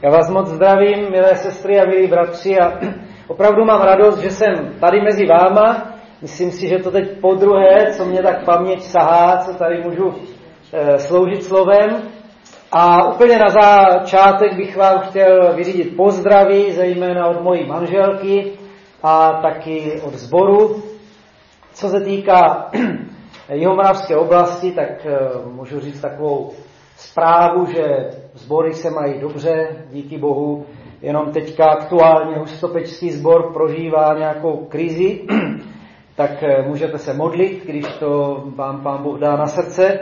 Já vás moc zdravím, milé sestry a milí bratři, a opravdu mám radost, že jsem tady mezi váma. Myslím si, že to teď podruhé, co mě tak paměť sahá, co tady můžu sloužit slovem. A úplně na začátek bych vám chtěl vyřídit pozdraví, zejména od mojí manželky a taky od sboru. Co se týká Jihomoravské oblasti, tak můžu říct takovou zprávu, že sbory se mají dobře, díky Bohu. Jenom teďka aktuálně Hustopečský sbor prožívá nějakou krizi, tak můžete se modlit, když to vám Pán Bůh dá na srdce.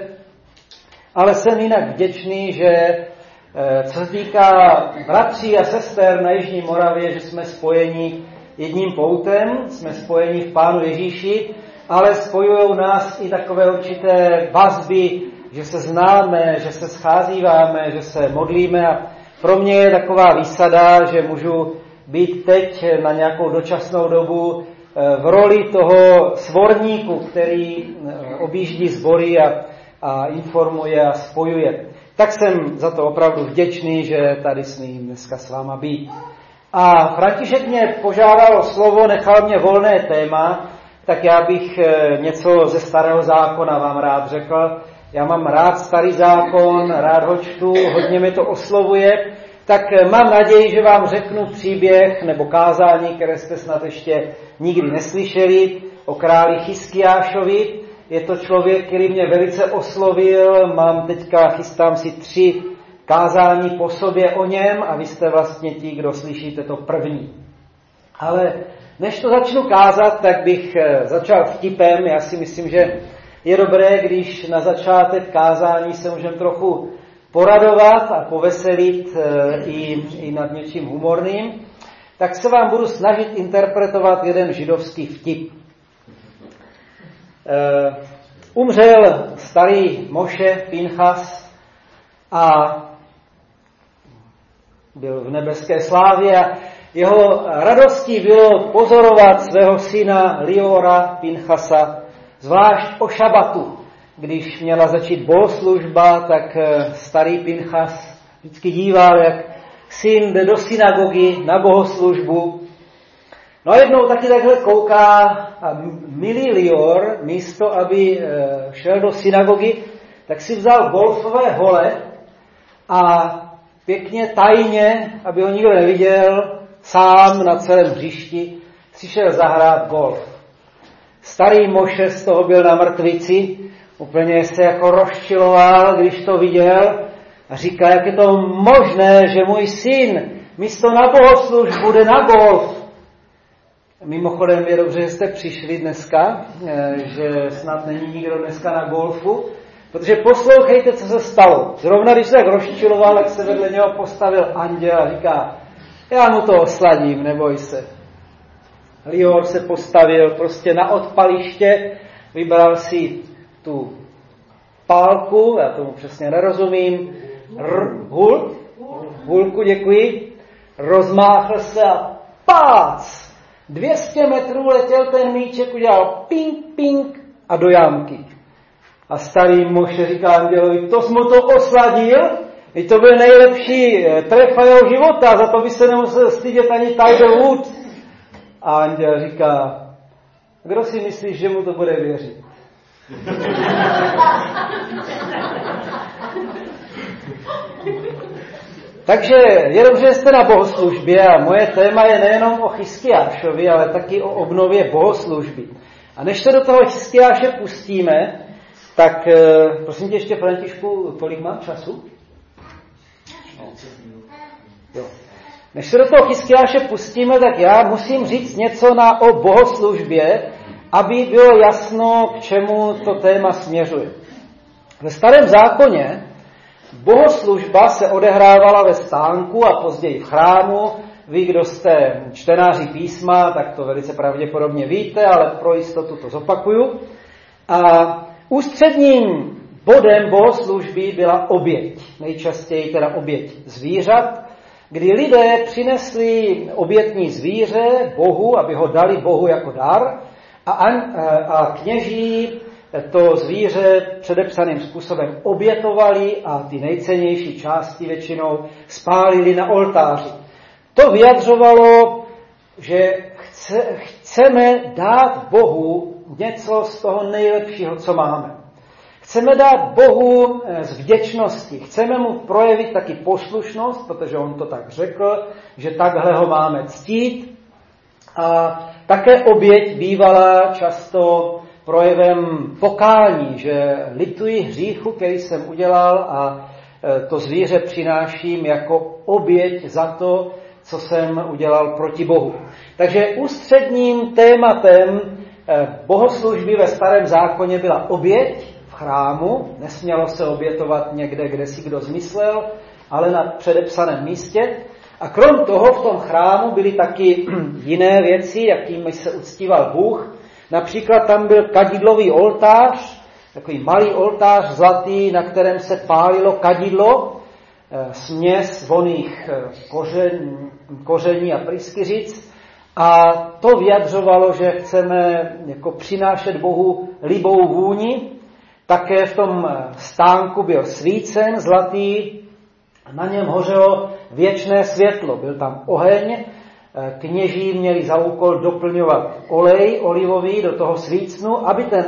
Ale jsem jinak vděčný, že co se týká bratří a sester na Jižní Moravě, že jsme spojeni jedním poutem, jsme spojeni v Pánu Ježíši, ale spojují nás i takové určité vazby, že se známe, že se scházíváme, že se modlíme. A pro mě je taková výsada, že můžu být teď na nějakou dočasnou dobu v roli toho svorníku, který objíždí sbory a informuje a spojuje. Tak jsem za to opravdu vděčný, že tady smím dneska s váma být. A František mě požádal o slovo, nechal mě volné téma, tak já bych něco ze Starého zákona vám rád řekl. Já mám rád Starý zákon, rád ho čtu, hodně mi to oslovuje, tak mám naději, že vám řeknu příběh nebo kázání, které jste snad ještě nikdy neslyšeli, o králi Chiskiášovi. Je to člověk, který mě velice oslovil, chystám si 3 kázání po sobě o něm a vy jste vlastně ti, kdo slyšíte to první. Ale než to začnu kázat, tak bych začal vtipem. Já si myslím, že je dobré, když na začátek kázání se můžeme trochu poradovat a poveselit i nad něčím humorným. Tak se vám budu snažit interpretovat jeden židovský vtip. Umřel starý Moše Pinchas a byl v nebeské slávě a jeho radostí bylo pozorovat svého syna Liora Pinchasa, zvlášť o šabatu. Když měla začít bohoslužba, tak starý Pinchas vždycky díval, jak syn jde do synagogy na bohoslužbu. No a jednou taky takhle kouká a milý Lior, místo aby šel do synagogy, tak si vzal golfové hole a pěkně tajně, aby ho nikdo neviděl, sám na celém hřišti si šel zahrát golf. Starý Moše z toho byl na mrtvici, úplně se jako rozčiloval, když to viděl a říká, jak je to možné, že můj syn místo na bohoslužbu jde na golf. Mimochodem je dobře, že jste přišli dneska, že snad není nikdo dneska na golfu, protože poslouchejte, co se stalo. Zrovna když se tak rozčiloval, jak se vedle něho postavil anděl a říká, já mu to osladím, neboj se. Lior se postavil prostě na odpaliště, vybral si tu pálku, já tomu přesně nerozumím, hulku, děkuji, rozmáchl se a pác! 200 metrů letěl ten míček, udělal ping, ping a do jámky. A starý Moše říká andělovi, to jsi mu to osladil? I to byl nejlepší trefa jeho života, za to by se nemusel stydět ani Tiger Woods. A anděl říká, kdo si myslíš, že mu to bude věřit? Takže je dobře, že jste na bohoslužbě a moje téma je nejenom o Chiskiášovi, ale taky o obnově bohoslužby. A než se do toho Chiskiáše pustíme, tak prosím tě ještě, Františku, kolik mám času? Jo. Než se do toho Chiskiáše pustíme, tak já musím říct něco o bohoslužbě, aby bylo jasno, k čemu to téma směřuje. Ve Starém zákoně bohoslužba se odehrávala ve stánku a později v chrámu. Vy, kdo jste čtenáři písma, tak to velice pravděpodobně víte, ale pro jistotu to zopakuju. A ústředním bodem bohoslužby byla oběť. Nejčastěji teda oběť zvířat, kdy lidé přinesli obětní zvíře Bohu, aby ho dali Bohu jako dar, a kněží to zvíře předepsaným způsobem obětovali a ty nejcennější části většinou spálili na oltáři. To vyjadřovalo, že chceme dát Bohu něco z toho nejlepšího, co máme. Chceme dát Bohu z vděčnosti, chceme mu projevit taky poslušnost, protože on to tak řekl, že takhle ho máme ctít. A také oběť bývala často projevem pokání, že lituji hříchu, který jsem udělal a to zvíře přináším jako oběť za to, co jsem udělal proti Bohu. Takže ústředním tématem bohoslužby ve Starém zákoně byla oběť v chrámu. Nesmělo se obětovat někde, kde si kdo zmyslel, ale na předepsaném místě. A krom toho v tom chrámu byly taky jiné věci, jakými se uctíval Bůh. Například tam byl kadidlový oltář, takový malý oltář zlatý, na kterém se pálilo kadidlo, směs vonných koření a pryskyřic. A to vyjadřovalo, že chceme jako přinášet Bohu libou vůni. Také v tom stánku byl svícen zlatý, na něm hořelo věčné světlo. Byl tam oheň, kněží měli za úkol doplňovat olej olivový do toho svícnu, aby ten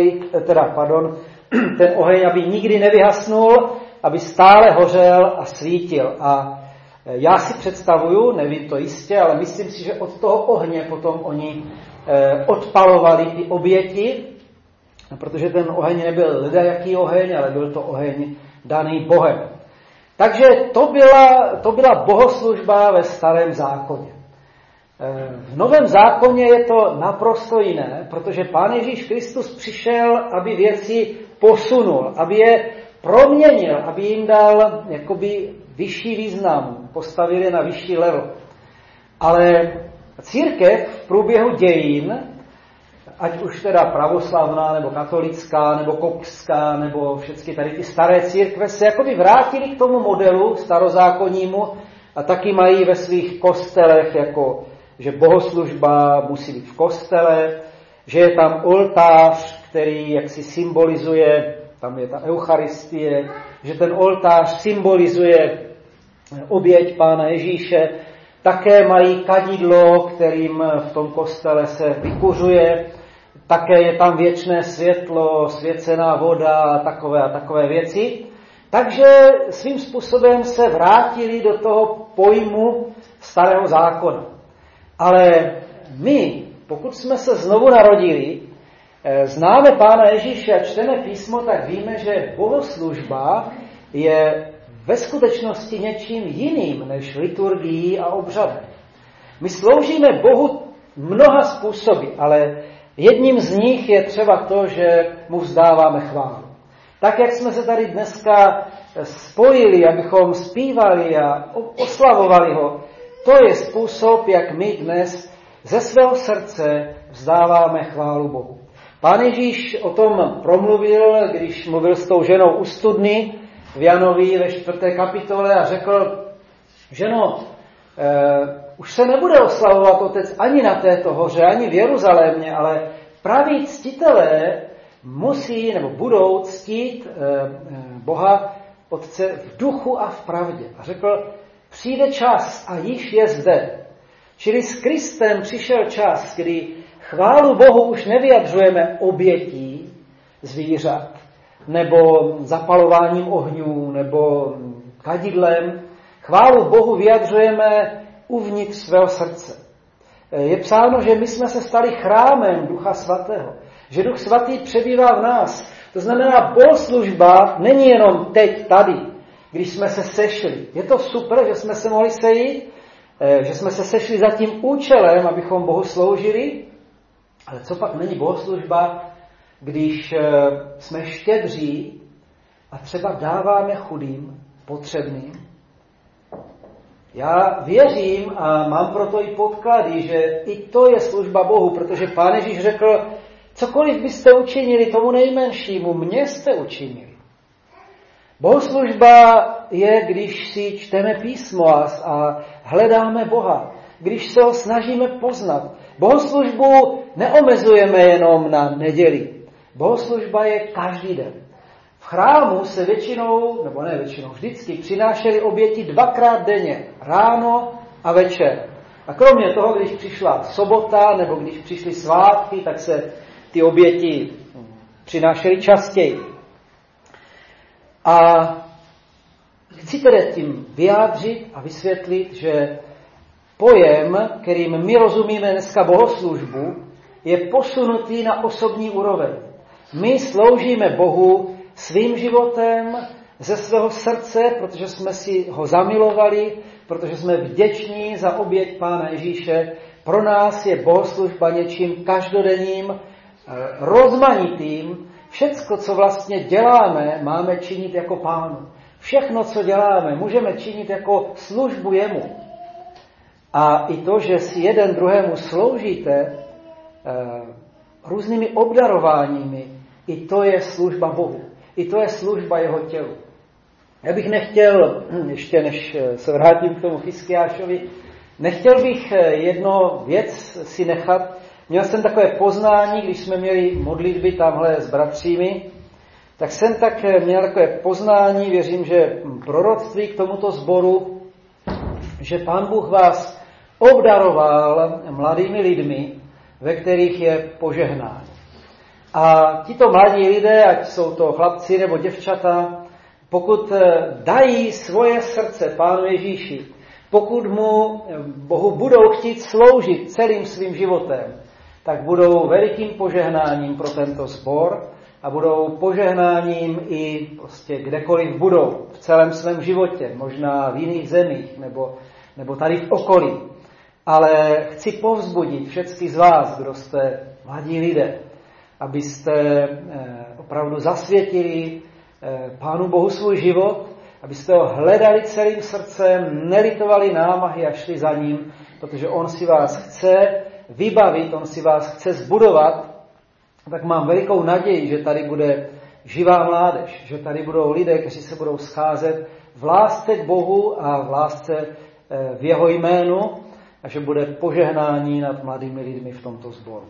oheň, aby nikdy nevyhasnul, aby stále hořel a svítil. A já si představuju, nevím to jistě, ale myslím si, že od toho ohně potom oni odpalovali ty oběti, protože ten oheň nebyl ledajaký oheň, ale byl to oheň daný Bohem. Takže to byla bohoslužba ve Starém zákoně. V Novém zákoně je to naprosto jiné, protože Pán Ježíš Kristus přišel, aby věci posunul, aby je proměnil, aby jim dal jakoby vyšší význam, postavil je na vyšší level. Ale církev v průběhu dějin, ať už teda pravoslavná, nebo katolická, nebo koptská, nebo všechny tady ty staré církve se jakoby vrátili k tomu modelu starozákonnímu a taky mají ve svých kostelech, jako, že bohoslužba musí být v kostele, že je tam oltář, který jaksi symbolizuje, tam je ta eucharistie, že ten oltář symbolizuje oběť Pána Ježíše. Také mají kadidlo, kterým v tom kostele se vykuřuje. Také je tam věčné světlo, svěcená voda a takové věci. Takže svým způsobem se vrátili do toho pojmu Starého zákona. Ale my, pokud jsme se znovu narodili, známe Pána Ježíše a čteme písmo, tak víme, že bohoslužba je ve skutečnosti něčím jiným než liturgií a obřadem. My sloužíme Bohu mnoha způsoby, ale jedním z nich je třeba to, že mu vzdáváme chválu. Tak, jak jsme se tady dneska spojili, abychom zpívali a oslavovali ho, to je způsob, jak my dnes ze svého srdce vzdáváme chválu Bohu. Pán Ježíš o tom promluvil, když mluvil s tou ženou u studny v Janovi ve 4. kapitole a řekl: ženo, už se nebude oslavovat Otec ani na této hoře, ani v Jeruzalémě, ale praví ctitelé musí nebo budou ctít Boha Otce v duchu a v pravdě. A řekl: přijde čas a již je zde. Čili s Kristem přišel čas, kdy chválu Bohu už nevyjadřujeme obětí zvířat, nebo zapalováním ohňů, nebo kadidlem. Chválu Bohu vyjadřujeme uvnitř svého srdce. Je psáno, že my jsme se stali chrámem Ducha Svatého, že Duch Svatý přebývá v nás. To znamená, bohoslužba není jenom teď, tady, když jsme se sešli. Je to super, že jsme se mohli sejít, že jsme se sešli za tím účelem, abychom Bohu sloužili, ale co pak není bohoslužba, když jsme štědří a třeba dáváme chudým, potřebným. Já věřím a mám proto i podklady, že i to je služba Bohu, protože Pán Ježíš řekl: cokoliv byste učinili tomu nejmenšímu, mně jste učinili. Bohoslužba je, když si čteme písmo a hledáme Boha, když se ho snažíme poznat. Bohoslužbu neomezujeme jenom na neděli. Bohoslužba je každý den. V chrámu se většinou, nebo ne většinou, vždycky přinášely oběti 2krát denně, ráno a večer. A kromě toho, když přišla sobota nebo když přišly svátky, tak se ty oběti přinášely častěji. A chci tedy tím vyjádřit a vysvětlit, že pojem, kterým my rozumíme dneska bohoslužbu, je posunutý na osobní úroveň. My sloužíme Bohu svým životem, ze svého srdce, protože jsme si ho zamilovali, protože jsme vděční za oběť Pána Ježíše. Pro nás je bohoslužba něčím každodenním, rozmanitým. Všecko, co vlastně děláme, máme činit jako Pánu. Všechno, co děláme, můžeme činit jako službu jemu. A i to, že si jeden druhému sloužíte různými obdarováními, i to je služba Bohu. I to je služba jeho tělu. Já bych nechtěl, ještě než se vrátím k tomu Chiskiášovi, nechtěl bych jedno věc si nechat. Měl jsem takové poznání, když jsme měli modlitby tamhle s bratřími, tak jsem tak měl takové poznání, věřím, že proroctví k tomuto sboru, že Pán Bůh vás obdaroval mladými lidmi, ve kterých je požehnání. A tito mladí lidé, ať jsou to chlapci nebo děvčata, pokud dají svoje srdce Pánu Ježíši, pokud mu Bohu budou chtít sloužit celým svým životem, tak budou velikým požehnáním pro tento sbor a budou požehnáním i prostě kdekoliv budou v celém svém životě, možná v jiných zemích nebo tady v okolí. Ale chci povzbudit všechny z vás, kdo jste mladí lidé, abyste opravdu zasvětili Pánu Bohu svůj život, abyste ho hledali celým srdcem, nelitovali námahy a šli za ním, protože on si vás chce vybavit, on si vás chce zbudovat. Tak mám velikou naději, že tady bude živá mládež, že tady budou lidé, kteří se budou scházet v lásce k Bohu a v lásce v jeho jménu a že bude požehnání nad mladými lidmi v tomto sboru.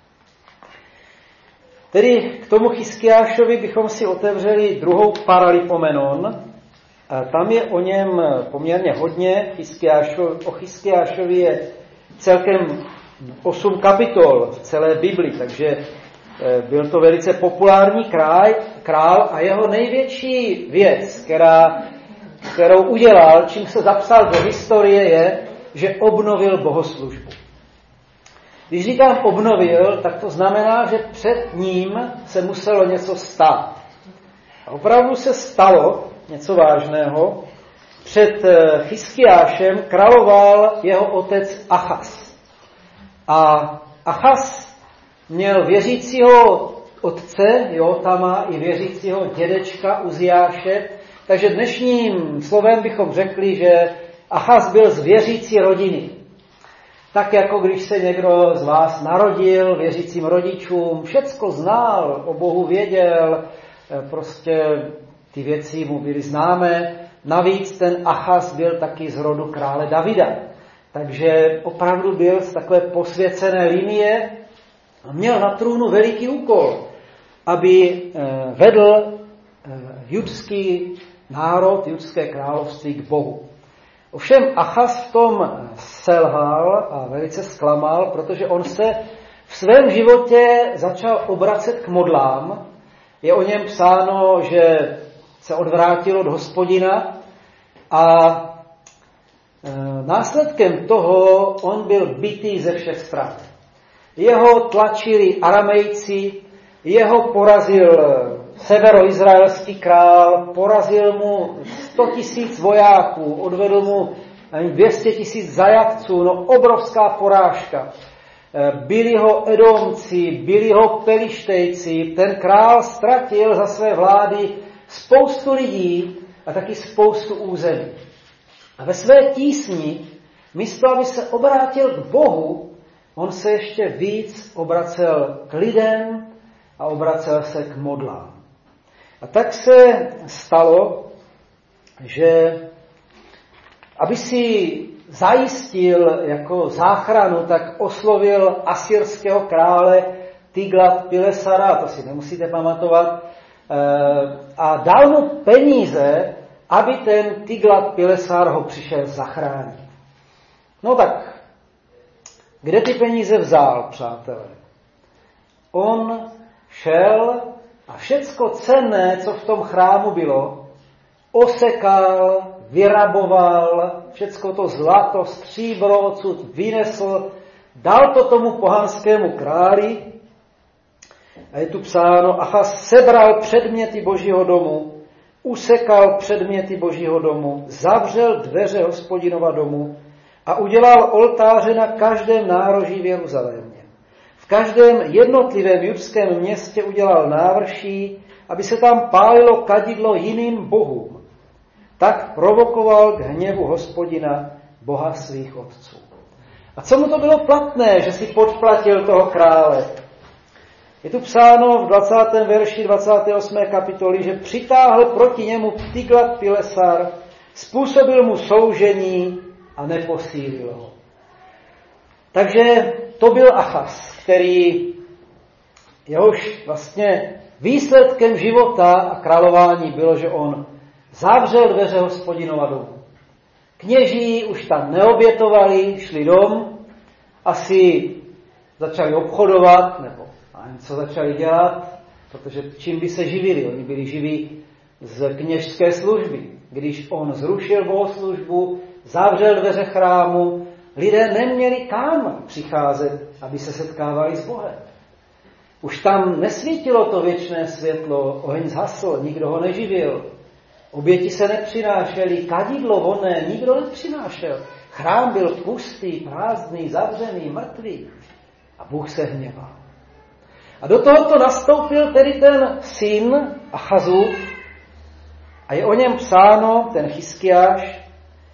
Tedy k tomu Chiskiášovi bychom si otevřeli druhou Paralipomenon. Tam je o něm poměrně hodně. O Chiskiášovi je celkem 8 kapitol v celé Bibli, takže byl to velice populární král a jeho největší věc, kterou udělal, čím se zapsal do historie, je, že obnovil bohoslužbu. Když říkám obnovil, tak to znamená, že před ním se muselo něco stát. A opravdu se stalo něco vážného. Před Chiskiášem královal jeho otec Achaz. A Achaz měl věřícího otce Jótama i věřícího dědečka Uziáše, takže dnešním slovem bychom řekli, že Achaz byl z věřící rodiny. Tak jako když se někdo z vás narodil věřícím rodičům, všecko znal, o Bohu věděl, prostě ty věci mu byly známé. Navíc ten Achaz byl taky z rodu krále Davida. Takže opravdu byl z takové posvěcené linie a měl na trůnu veliký úkol, aby vedl judský národ, judské království k Bohu. Ovšem Achaz v tom selhal a velice zklamal, protože on se v svém životě začal obracet k modlám. Je o něm psáno, že se odvrátil od Hospodina a následkem toho on byl bitý ze všech stran. Jeho tlačili Aramejci, jeho porazil severoizraelský král, porazil mu 100 000 vojáků, odvedl mu 200 000 zajatců, obrovská porážka. Byli ho Edomci, byli ho Pelištejci, ten král ztratil za své vlády spoustu lidí a taky spoustu území. A ve své tísni, místo aby se obrátil k Bohu, on se ještě víc obracel k lidem a obracel se k modlám. A tak se stalo, že aby si zajistil jako záchranu, tak oslovil asyrského krále Tiglat-Pilesara, to si nemusíte pamatovat, a dal mu peníze, aby ten Tiglat-Pilesar ho přišel zachránit. No tak, kde ty peníze vzal, přátelé? On šel a všecko cenné, co v tom chrámu bylo, osekal, vyraboval, všecko to zlato, stříbro odsud vynesl, dal to tomu pohanskému králi a je tu psáno, Achaz sebral předměty Božího domu, usekal předměty Božího domu, zavřel dveře Hospodinova domu a udělal oltáře na každém nároží v Jeruzalémě. V každém jednotlivém judském městě udělal návrší, aby se tam pálilo kadidlo jiným bohům. Tak provokoval k hněvu Hospodina, Boha svých otců. A co mu to bylo platné, že si podplatil toho krále? Je tu psáno v 20. verši 28. kapitoly, že přitáhl proti němu Tiglat-Pilesar, způsobil mu soužení a neposílil ho. Takže to byl Achaz, který jehož vlastně výsledkem života a králování bylo, že on zavřel dveře Hospodinova domu. Kněží už tam neobětovali, šli dom, asi začali obchodovat, nebo co začali dělat, protože čím by se živili? Oni byli živí z kněžské služby. Když on zrušil bohoslužbu, zavřel dveře chrámu, lidé neměli kam přicházet, aby se setkávali s Bohem. Už tam nesvítilo to věčné světlo, oheň zhasl, nikdo ho neživil. Oběti se nepřinášely, kadidlo vonné nikdo nepřinášel. Chrám byl pustý, prázdný, zavřený, mrtvý. A Bůh se hněval. A do tohoto nastoupil tedy ten syn Achazův a je o něm psáno, ten Chiskiáš,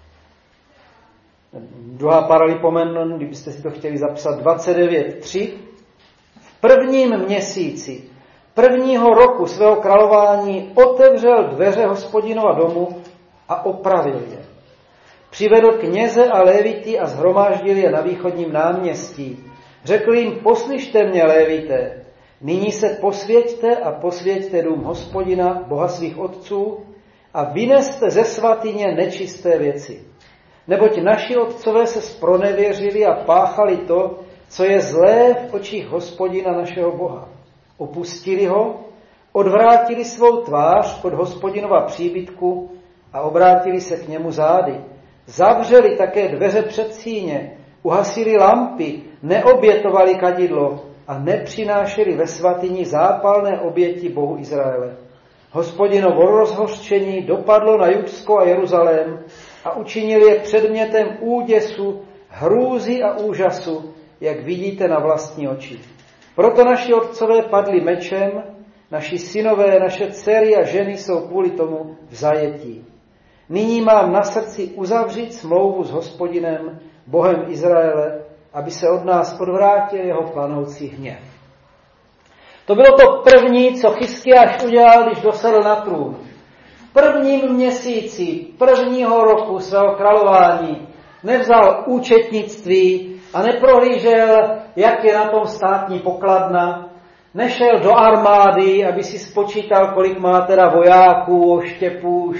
2. Paralipomenon, kdybyste si to chtěli zapsat, 29.3. V prvním měsíci prvního roku svého králování otevřel dveře Hospodinova domu a opravil je. Přivedl kněze a lévity a shromáždil je na východním náměstí. Řekl jim, poslyšte mě, lévité, nyní se posvěťte a posvěťte dům Hospodina, Boha svých otců, a vyneste ze svatyně nečisté věci. Neboť naši otcové se zpronevěřili a páchali to, co je zlé v očích Hospodina našeho Boha. Opustili ho, odvrátili svou tvář od Hospodinova příbytku a obrátili se k němu zády. Zavřeli také dveře před síně, uhasili lampy, neobětovali kadidlo a nepřinášeli ve svatyni zápalné oběti Bohu Izraele. Hospodinovo rozhořčení dopadlo na Judsko a Jeruzalém a učinil je předmětem úděsu, hrůzy a úžasu, jak vidíte na vlastní oči. Proto naši otcové padli mečem, naši synové, naše dcery a ženy jsou kvůli tomu v zajetí. Nyní mám na srdci uzavřít smlouvu s Hospodinem, Bohem Izraele, aby se od nás odvrátil jeho planoucí hněv. To bylo to první, co Chiskiáš udělal, když dosedl na trůn. V prvním měsíci prvního roku svého králování nevzal účetnictví a neprohlížel, jak je na tom státní pokladna, nešel do armády, aby si spočítal, kolik má teda vojáků, oštěpů,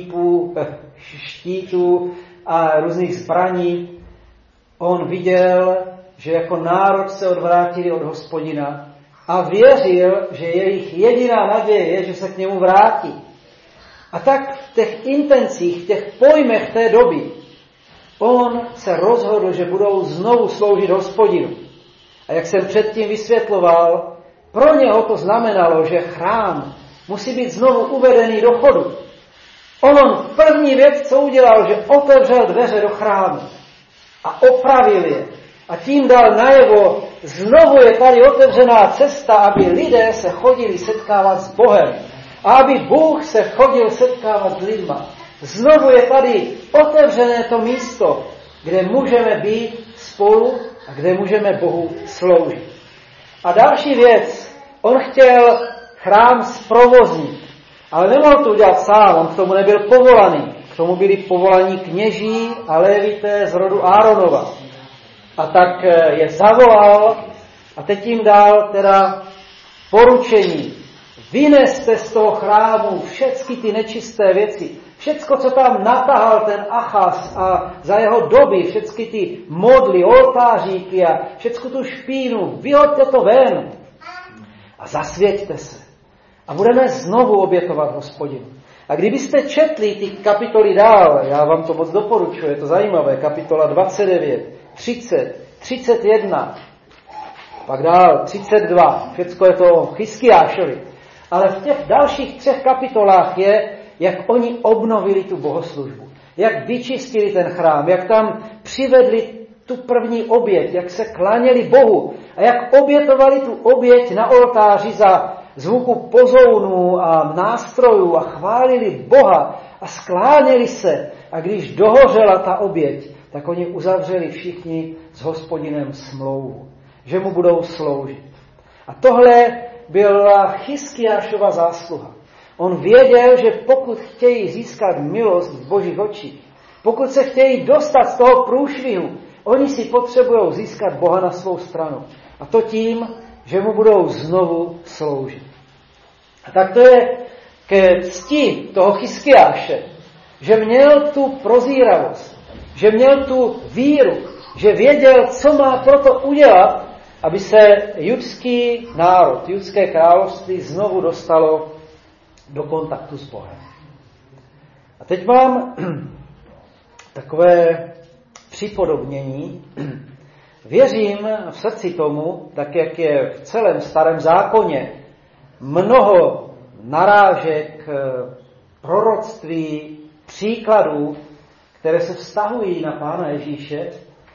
štítů a různých zbraní. On viděl, že jako národ se odvrátili od Hospodina a věřil, že jejich jediná naděje je, že se k němu vrátí. A tak v těch intencích, v těch pojmech té doby, on se rozhodl, že budou znovu sloužit Hospodinu. A jak jsem předtím vysvětloval, pro něho to znamenalo, že chrám musí být znovu uvedený do chodu. On první věc, co udělal, že otevřel dveře do chrámu a opravil je. A tím dal najevo, znovu je tady otevřená cesta, aby lidé se chodili setkávat s Bohem. A aby Bůh se chodil setkávat s lidma. Znovu je tady otevřené to místo, kde můžeme být spolu a kde můžeme Bohu sloužit. A další věc, on chtěl chrám zprovoznit, ale nemohl to udělat sám, on k tomu nebyl povolaný. K tomu byli povolaní kněží a lévité z rodu Áronova. A tak je zavolal A teď jim dal teda poručení. Vyneste z toho chrámu všechny ty nečisté věci. Všecko, co tam natahal ten Achaz a za jeho doby, všechny ty modly, oltáříky a všecku tu špínu, vyhoďte to ven a zasvěťte se. A budeme znovu obětovat Hospodinu. A kdybyste četli ty kapitoly dál, já vám to moc doporučuji, je to zajímavé, kapitola 29, 30, 31, pak dál 32, všecko je to o Chiskiášovi. Ale v těch dalších 3 kapitolách je, jak oni obnovili tu bohoslužbu, jak vyčistili ten chrám, jak tam přivedli tu první oběť, jak se kláněli Bohu a jak obětovali tu oběť na oltáři za zvuku pozounů a nástrojů a chválili Boha a skláněli se. A když dohořela ta oběť, tak oni uzavřeli všichni s Hospodinem smlouvu, že mu budou sloužit. A tohle byla Chiskiášova zásluha. On věděl, že pokud chtějí získat milost v Božích očích, pokud se chtějí dostat z toho průšvihu, oni si potřebují získat Boha na svou stranu. A to tím, že mu budou znovu sloužit. A tak to je ke cti toho Chiskiáše, že měl tu prozíravost, že měl tu víru, že věděl, co má proto udělat, aby se judský národ, judské království znovu dostalo do kontaktu s Bohem. A teď mám takové připodobnění. Věřím v srdci tomu, tak jak je v celém Starém zákoně mnoho narážek, proroctví, příkladů, které se vztahují na Pána Ježíše,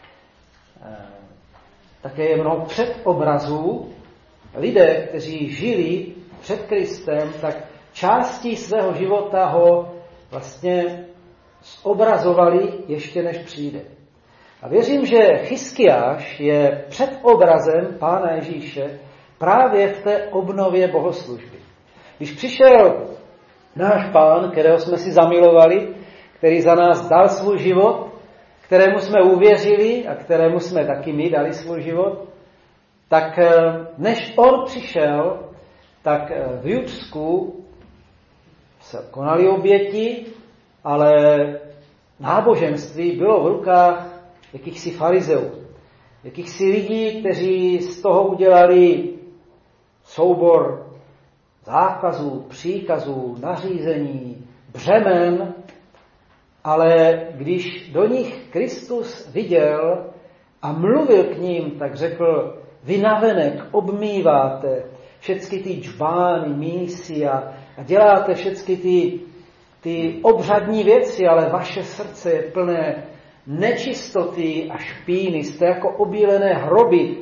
také je mnoho předobrazů. Lidé, kteří žili před Kristem, tak částí svého života ho vlastně zobrazovali ještě než přijde. A věřím, že Chiskiáš je předobrazem Pána Ježíše právě v té obnově bohoslužby. Když přišel náš Pán, kterého jsme si zamilovali, který za nás dal svůj život, kterému jsme uvěřili a kterému jsme taky my dali svůj život, tak než on přišel, tak v Judsku se konaly oběti, ale náboženství bylo v rukách jakýchsi farizeů, jakýchsi lidí, kteří z toho udělali soubor zákazů, příkazů, nařízení, břemen, ale když do nich Kristus viděl a mluvil k ním, tak řekl, vy navenek obmýváte všechny ty džbány, mísy a děláte všechny ty obřadní věci, ale vaše srdce je plné nečistoty a špíny, jste jako obílené hroby,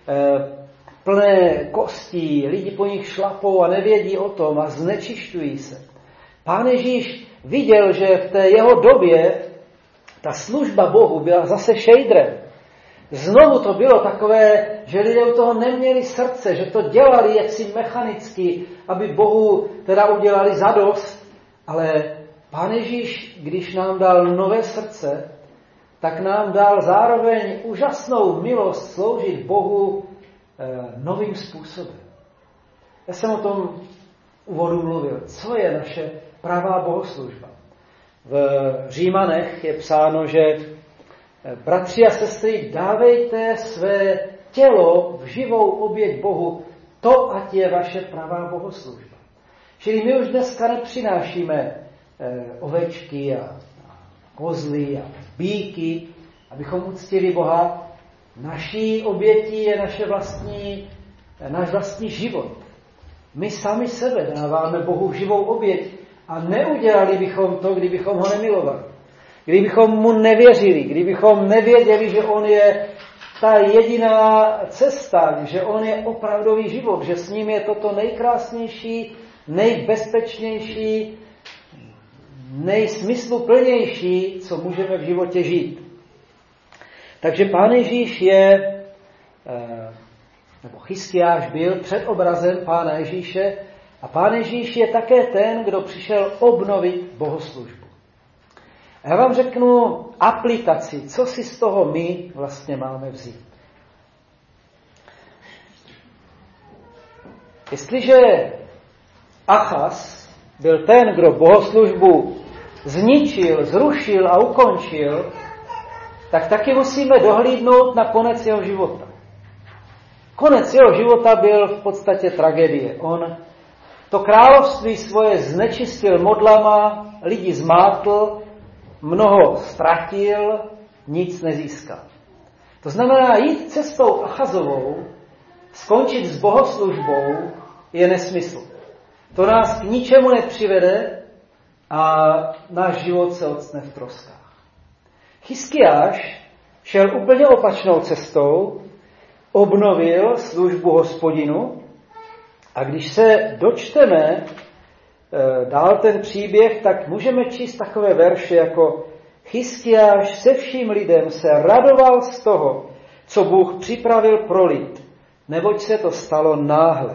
plné kostí, lidi po nich šlapou a nevědí o tom a znečišťují se. Pán Ježíš viděl, že v té jeho době ta služba Bohu byla zase šejdrem. Znovu to bylo takové, že lidé u toho neměli srdce, že to dělali jaksi mechanicky, aby Bohu teda udělali zadost, ale Pán Ježíš, když nám dal nové srdce, tak nám dal zároveň úžasnou milost sloužit Bohu novým způsobem. Já jsem o tom úvodu mluvil. Co je naše pravá bohoslužba? V Římanech je psáno, že bratři a sestry, dávejte své tělo v živou oběť Bohu, to ať je vaše pravá bohoslužba. Čili my už dneska nepřinášíme ovečky a kozly a býky, abychom uctili Boha. Naší obětí je náš vlastní život. My sami sebe dáváme Bohu živou oběť a neudělali bychom to, kdybychom ho nemilovali. Kdybychom mu nevěřili, kdybychom nevěděli, že on je ta jediná cesta, že on je opravdový život, že s ním je toto nejkrásnější, nejbezpečnější, nejsmysluplnější, co můžeme v životě žít. Takže Pán Ježíš je, nebo Chiskiáš byl před obrazem Pána Ježíše a Pán Ježíš je také ten, kdo přišel obnovit bohoslužbu. A já vám řeknu aplikaci, co si z toho my vlastně máme vzít. Jestliže Achaz byl ten, kdo bohoslužbu zničil, zrušil a ukončil, tak taky musíme dohlídnout na konec jeho života. Konec jeho života byl v podstatě tragédie. On to království svoje znečistil modlama, lidi zmátl, mnoho ztratil, nic nezískal. To znamená, jít cestou Achazovou, skončit s bohoslužbou, je nesmysl. To nás k ničemu nepřivede a náš život se octne v troskách. Chiskiáš šel úplně opačnou cestou, obnovil službu Hospodinu a když se dočteme dál ten příběh, tak můžeme číst takové verše jako Chiskiáš se vším lidem se radoval z toho, co Bůh připravil pro lid, neboť se to stalo náhle.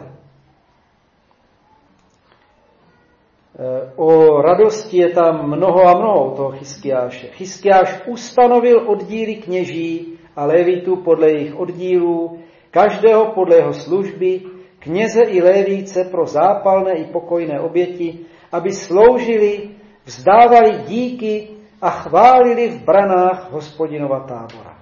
O radosti je tam mnoho a mnoho toho Chiskiáše. Chiskiáš ustanovil oddíly kněží a lévitů podle jejich oddílů, každého podle jeho služby, kněze i lévíce pro zápalné i pokojné oběti, aby sloužili, vzdávali díky a chválili v branách Hospodinova tábora.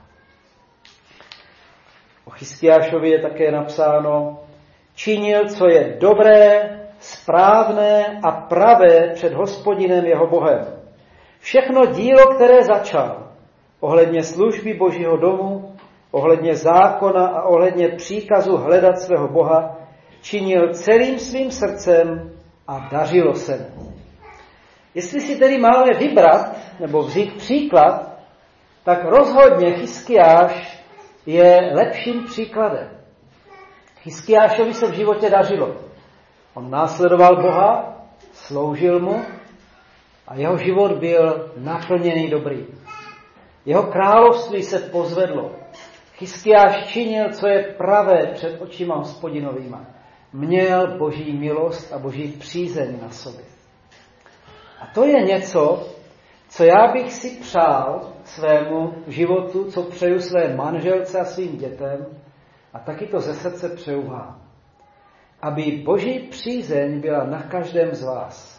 O Chiskiášovi je také napsáno, činil, co je dobré, správné a pravé před Hospodinem jeho Bohem. Všechno dílo, které začal, ohledně služby Božího domu, ohledně zákona a ohledně příkazu hledat svého Boha, činil celým svým srdcem a dařilo se mu. Jestli si tedy máme vybrat nebo vzít příklad, tak rozhodně Chiskiáš je lepším příkladem. Chiskiášovi se v životě dařilo. On následoval Boha, sloužil mu a jeho život byl naplněný dobrý. Jeho království se pozvedlo. Chiskiáš činil, co je pravé před očima Hospodinovýma. Měl Boží milost a Boží přízeň na sobě. A to je něco, co já bych si přál svému životu, co přeju své manželce a svým dětem a taky to ze srdce přeju vám. Aby Boží přízeň byla na každém z vás.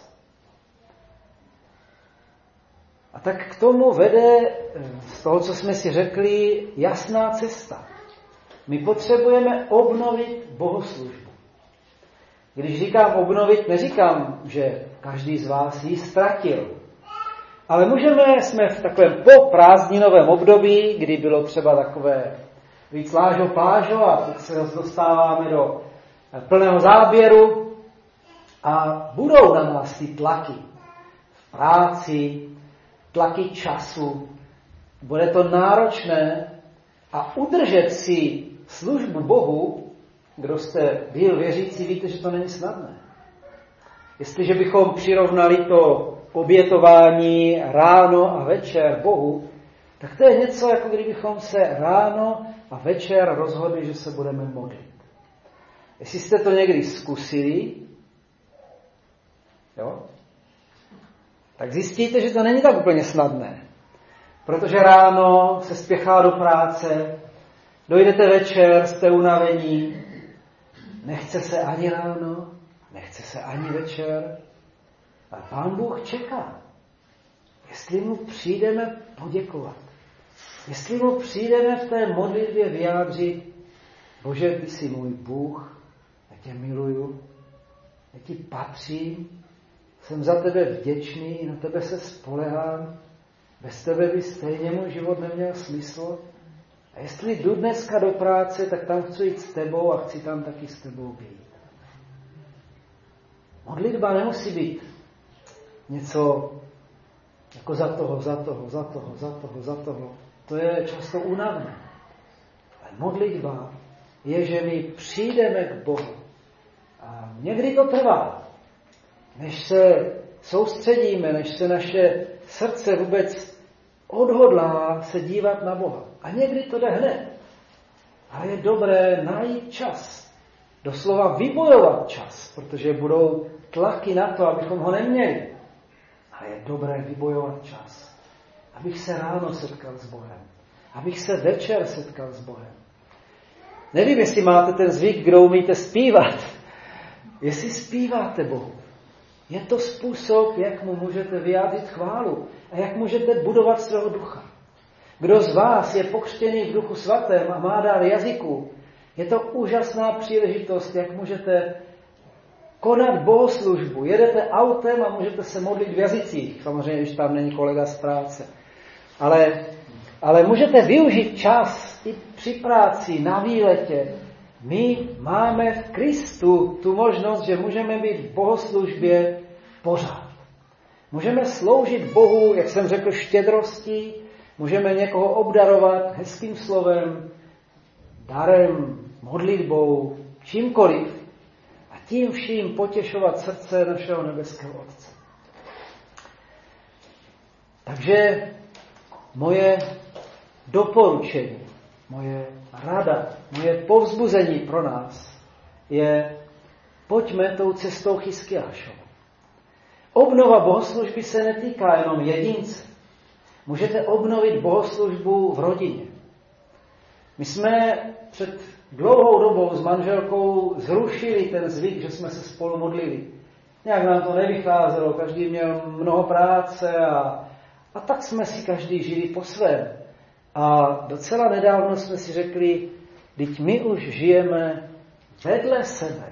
A tak k tomu vede z toho, co jsme si řekli, jasná cesta. My potřebujeme obnovit bohoslužbu. Když říkám obnovit, neříkám, že každý z vás ji ztratil. Ale jsme v takovém poprázdninovém období, kdy bylo třeba takové víc lážo plážo a teď se dostáváme do plného záběru a budou na nás ty tlaky v práci, tlaky času. Bude to náročné a udržet si službu Bohu, kdo jste byl věřící, víte, že to není snadné. Jestliže bychom přirovnali to obětování ráno a večer Bohu, tak to je něco, jako kdybychom se ráno a večer rozhodli, že se budeme modlit. Jestli jste to někdy zkusili, jo, tak zjistíte, že to není tak úplně snadné. Protože ráno se spěchá do práce, dojdete večer, jste unavení, nechce se ani ráno, nechce se ani večer. A Pán Bůh čeká, jestli mu přijdeme poděkovat. Jestli mu přijdeme v té modlitbě vyjádřit, Bože, ty jsi můj Bůh, já tě miluju, já ti patřím, jsem za tebe vděčný, na tebe se spolehám, bez tebe by stejně můj život neměl smysl. A jestli jdu dneska do práce, tak tam chci jít s tebou a chci tam taky s tebou být. Modlitba nemusí být něco jako za toho. To je často únavné. Ale modlitba je, že my přijdeme k Bohu. A někdy to trvá, než se soustředíme, než se naše srdce vůbec odhodlá se dívat na Boha. A někdy to jde hned. Ale je dobré najít čas. Doslova vybojovat čas, protože budou tlaky na to, abychom ho neměli. A je dobré vybojovat čas. Abych se ráno setkal s Bohem. Abych se večer setkal s Bohem. Nevím, jestli máte ten zvyk, kdo umíte zpívat. jestli zpíváte Bohu. Je to způsob, jak mu můžete vyjádřit chválu a jak můžete budovat svého ducha. Kdo z vás je pokřtěný v Duchu Svatém a má dar jazyků, je to úžasná příležitost, jak můžete konat bohoslužbu. Jedete autem a můžete se modlit v jazycích, samozřejmě, když tam není kolega z práce. Ale můžete využít čas i při práci, na výletě. My máme v Kristu tu možnost, že můžeme být v bohoslužbě pořád. Můžeme sloužit Bohu, jak jsem řekl, štědrostí, můžeme někoho obdarovat hezkým slovem, darem, modlitbou, čímkoliv a tím vším potěšovat srdce našeho nebeského Otce. Takže moje doporučení, moje rada, moje povzbuzení pro nás je: pojďme tou cestou Chiskiášovou. Obnova bohoslužby se netýká jenom jedince. Můžete obnovit bohoslužbu v rodině. My jsme před dlouhou dobou s manželkou zrušili ten zvyk, že jsme se spolu modlili. Nějak nám to nevycházelo, každý měl mnoho práce a tak jsme si každý žili po svém. A docela nedávno jsme si řekli, vždyť my už žijeme vedle sebe.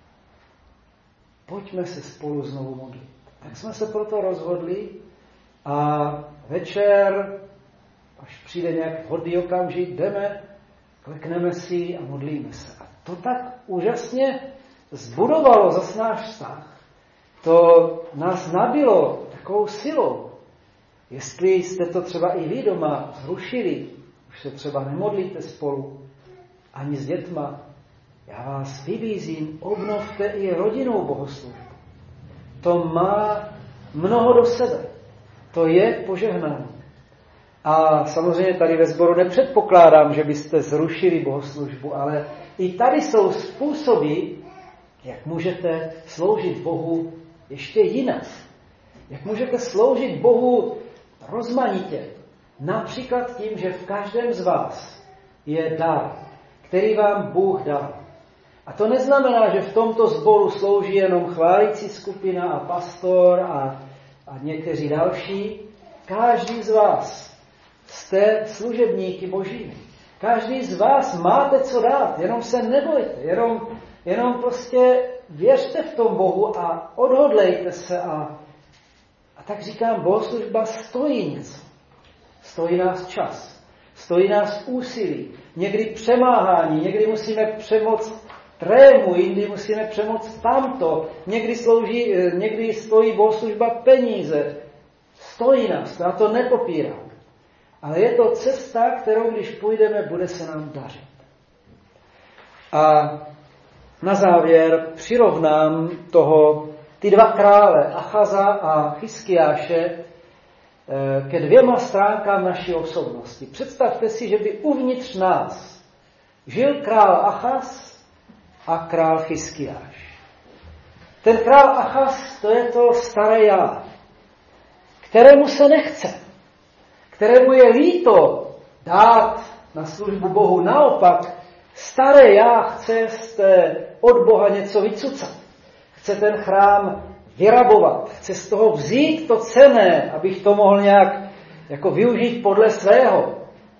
Pojďme se spolu znovu modlit. Tak jsme se proto rozhodli a večer, až přijde nějak vhodný okamžik, jdeme, klekneme si a modlíme se. A to tak úžasně zbudovalo zas náš vztah. To nás nabilo takovou silou. Jestli jste to třeba i vy doma zrušili, už se třeba nemodlíte spolu, ani s dětma, já vás vybízím, obnovte i rodinnou bohoslužbu. To má mnoho do sebe. To je požehnání. A samozřejmě tady ve sboru nepředpokládám, že byste zrušili bohoslužbu, ale i tady jsou způsoby, jak můžete sloužit Bohu ještě jinak. Jak můžete sloužit Bohu rozmanitě. Například tím, že v každém z vás je dar, který vám Bůh dal. A to neznamená, že v tomto sboru slouží jenom chválící skupina a pastor a někteří další. Každý z vás jste služebníky Božími. Každý z vás máte co dát, jenom se nebojte, jenom prostě věřte v tom Bohu a odhodlejte se a tak říkám, bohoslužba stojí něco. Stojí nás čas, stojí nás úsilí, někdy přemáhání, někdy musíme přemoct trému, jindy musíme přemoct tamto, někdy stojí bohoslužba peníze. Stojí nás, já to nepopírám. Ale je to cesta, kterou když půjdeme, bude se nám dařit. A na závěr přirovnám ty dva krále, Achaza a Chiskiáše, ke dvěma stránkám naší osobnosti. Představte si, že by uvnitř nás žil král Achaz a král Chiskiáš. Ten král Achaz, to je to staré já, kterému se nechce, kterému je líto dát na službu Bohu. Naopak, staré já chce od Boha něco vycucat. Chce ten chrám vyrabovat. Chce z toho vzít to cenné, abych to mohl nějak jako využít podle svého.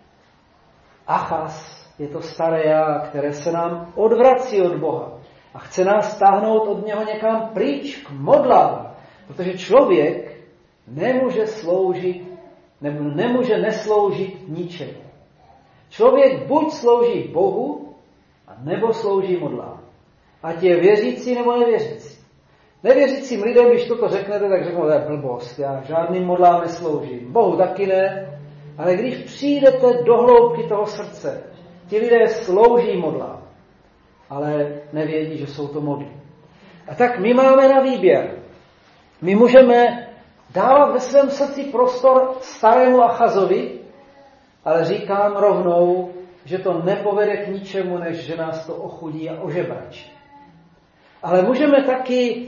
Achaz je to staré já, které se nám odvrací od Boha a chce nás stáhnout od něho někam pryč k modlám. Protože člověk nemůže sloužit, nebo nemůže nesloužit ničemu. Člověk buď slouží Bohu, a nebo slouží modlám. Ať je věřící nebo nevěřící. Nevěřícím lidem, když toto řeknete, tak řeknou, to je blbost, já žádným modlám nesloužím. Bohu taky ne, ale když přijdete do hloubky toho srdce, ti lidé slouží modlám, ale nevědí, že jsou to modly. A tak my máme na výběr. My můžeme dávat ve svém srdci prostor starému Achazovi, ale říkám rovnou, že to nepovede k ničemu, než že nás to ochudí a ožebračí. Ale můžeme taky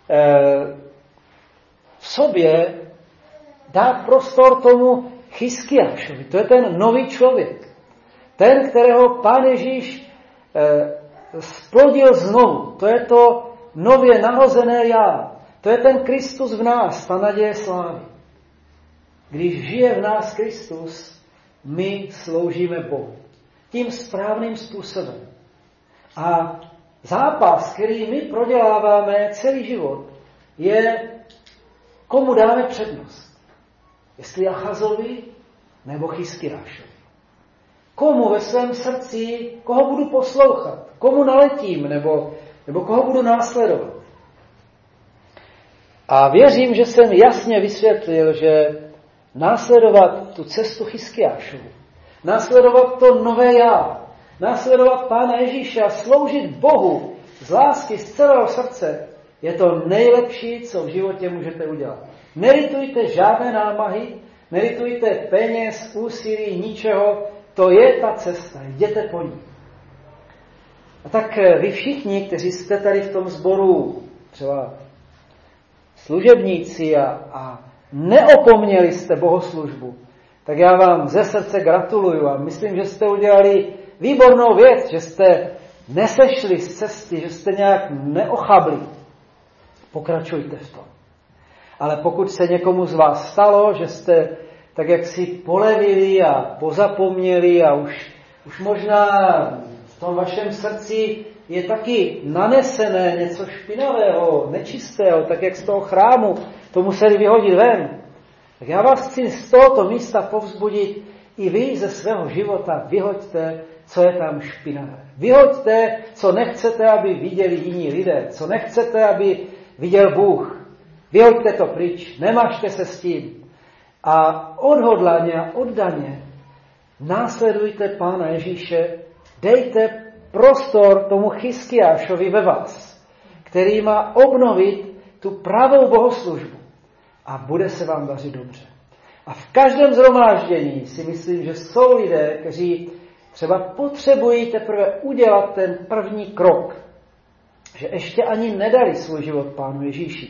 v sobě dát prostor tomu Chiskiášovi. To je ten nový člověk. Ten, kterého Pán Ježíš splodil znovu. To je to nově narozené já. To je ten Kristus v nás, ta naděje slávy. Když žije v nás Kristus, my sloužíme Bohu. Tím správným způsobem. A zápas, který my proděláváme celý život, je, komu dáme přednost. Jestli Achazovi nebo Chiskiášovi. Komu ve svém srdci, koho budu poslouchat, komu naletím nebo koho budu následovat. A věřím, že jsem jasně vysvětlil, že následovat tu cestu Chiskiášovu, následovat to nové já, následovat Pána Ježíše a sloužit Bohu z lásky, z celého srdce, je to nejlepší, co v životě můžete udělat. Nelitujte žádné námahy, nelitujte peněz, úsilí, ničeho, to je ta cesta, jděte po ní. A tak vy všichni, kteří jste tady v tom sboru, třeba služebníci a neopomněli jste bohoslužbu, tak já vám ze srdce gratuluju a myslím, že jste udělali výbornou věc, že jste nesešli z cesty, že jste nějak neochabli. Pokračujte v tom. Ale pokud se někomu z vás stalo, že jste tak jak si polevili a pozapomněli a už možná v tom vašem srdci je taky nanesené něco špinavého, nečistého, tak jak z toho chrámu to museli vyhodit ven. Tak já vás chci z tohoto místa povzbudit, i vy ze svého života vyhoďte, co je tam špinavé. Vyhoďte, co nechcete, aby viděli jiní lidé, co nechcete, aby viděl Bůh. Vyhoďte to pryč, nemažte se s tím. A odhodlaně a oddaně následujte Pána Ježíše, dejte prostor tomu Chiskiášovi ve vás, který má obnovit tu pravou bohoslužbu a bude se vám dařit dobře. A v každém shromáždění si myslím, že jsou lidé, kteří třeba potřebují teprve udělat ten první krok, že ještě ani nedali svůj život Pánu Ježíši.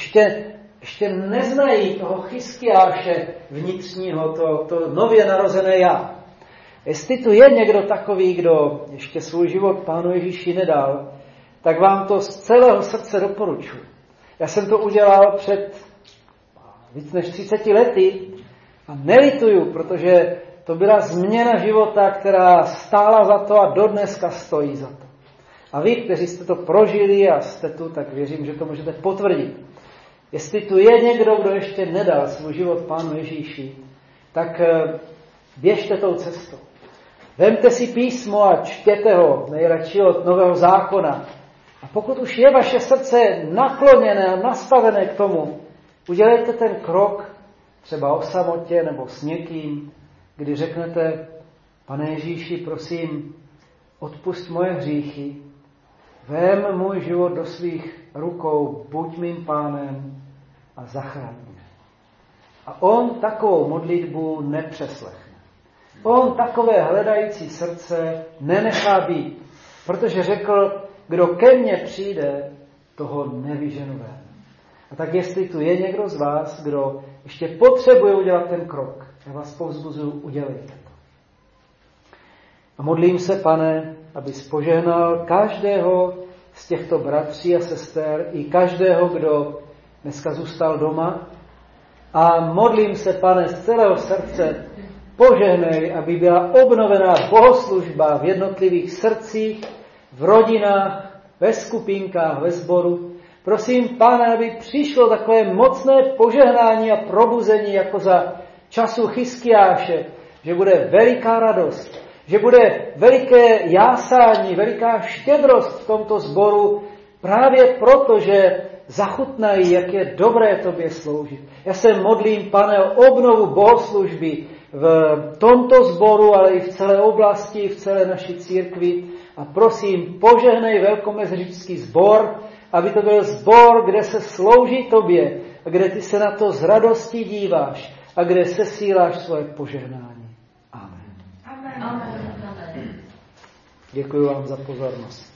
Ještě neznají toho Chiskiáše vnitřního, to nově narozené já. Jestli tu je někdo takový, kdo ještě svůj život Pánu Ježíši nedal, tak vám to z celého srdce doporučuji. Já jsem to udělal před víc než 30 lety a nelituju, protože to byla změna života, která stála za to a dodneska stojí za to. A vy, kteří jste to prožili a jste tu, tak věřím, že to můžete potvrdit. Jestli tu je někdo, kdo ještě nedal svůj život Pánu Ježíši, tak běžte tou cestou. Vemte si písmo a čtěte ho, nejradši od Nového zákona. A pokud už je vaše srdce nakloněné a nastavené k tomu, udělejte ten krok, třeba o samotě nebo s někým, kdy řeknete: Pane Ježíši, prosím, odpusť moje hříchy, vem můj život do svých rukou, buď mým pánem a zachraň mě. A on takovou modlitbu nepřeslechne. On takové hledající srdce nenechá být, protože řekl: kdo ke mně přijde, toho nevyženu ven. A tak jestli tu je někdo z vás, kdo ještě potřebuje udělat ten krok, já vás povzbuzuju, udělejte to. A modlím se, Pane, abys požehnal každého z těchto bratří a sester i každého, kdo dneska zůstal doma. A modlím se, Pane, z celého srdce, požehnej, aby byla obnovená bohoslužba v jednotlivých srdcích, v rodinách, ve skupinkách, ve sboru. Prosím, Pane, aby přišlo takové mocné požehnání a probuzení jako za času Chiskiáše, že bude veliká radost, že bude veliké jásání, veliká štědrost v tomto sboru, právě proto, že zachutnají, jak je dobré tobě sloužit. Já se modlím, Pane, o obnovu bohoslužby v tomto sboru, ale i v celé oblasti, v celé naší církvi. A prosím, požehnej velkomeziříčský sbor, aby to byl sbor, kde se slouží tobě a kde ty se na to s radostí díváš a kde sesíláš svoje požehnání. Amen. Amen. Amen. Děkuji vám za pozornost.